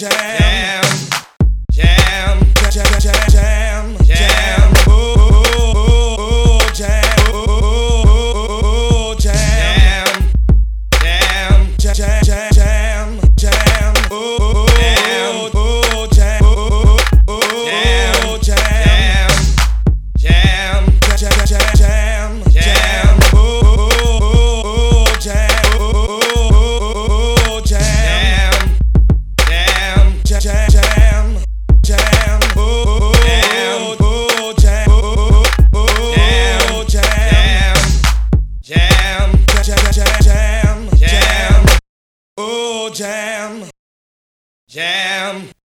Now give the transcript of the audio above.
jam, jam, jam, jam, jam, oh, jam, oh, jam, jam, jam, jam, jam, jam, oh, jam, oh, jam, jam, jam, jam, jam, oh, jam, oh, jam, jam, jam, jam, jam, oh, jam, oh, jam, jam, jam, jam, jam, oh, jam, jam.